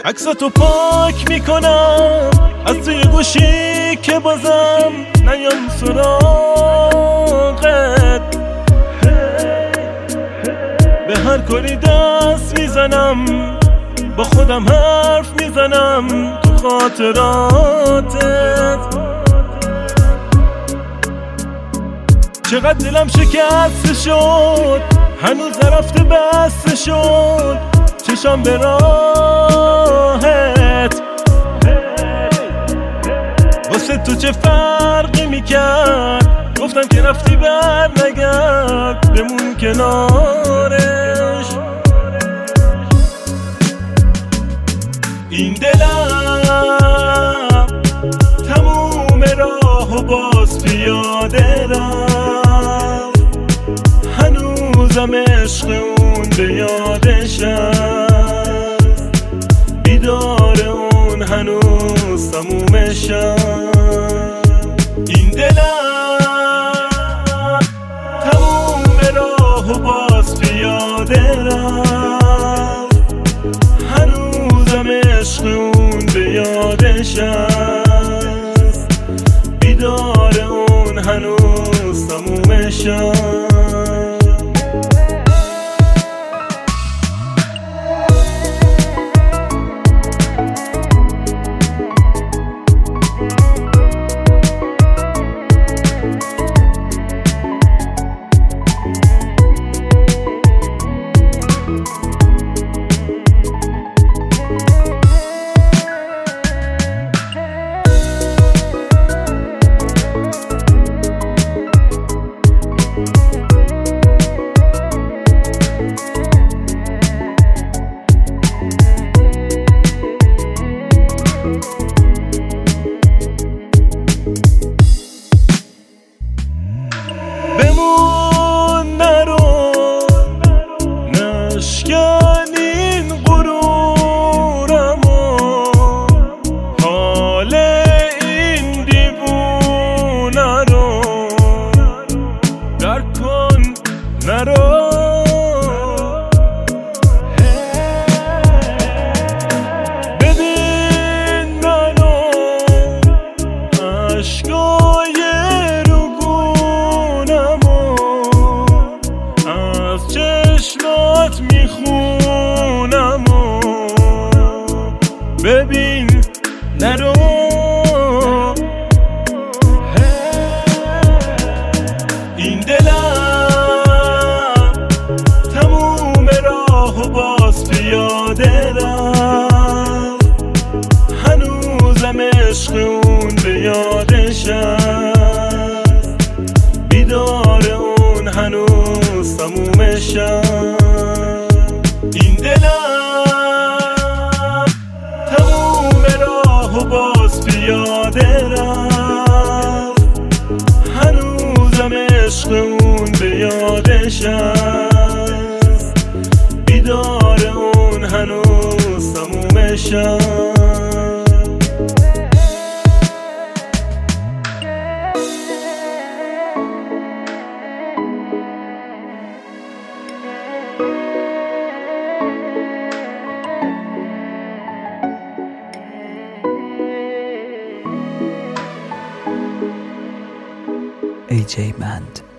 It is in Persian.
عکساتو پاک میکنم از توی گوشی که بازم نیام سراغت. به هر کاری دست میزنم، با خودم حرف میزنم تو خاطراتت. چقدر دلم شکسته شد، هنوز نرفته بسته شد چشم به راهت. واسه تو چه فرقی میکرد، گفتم که رفتی بر نگرد، بمون کنارش. این دلم تموم راهو باز پیاده رفت، هنوزم عشق اون به یادش هست، بیدار اون هنوز تمومش هست. این دلم تموم راهو باز پیاده رفت، هنوزم عشق اون به یادش هست، بیدار اون هنوز تمومش هست. ببین منو، عشقای رو گونمو از چشمات میخونمو. ببین نرو، این دلم تموم راهو باز پیاده رفت، هنوزم عشق اون به یادش هست، بیدار اون هنوز تمومش هست. این دلم تموم راهو باز پیاده رفت، هنوزم عشق اون به یادش هست، بیدار اون هنوز تمومش هست. AJ Band.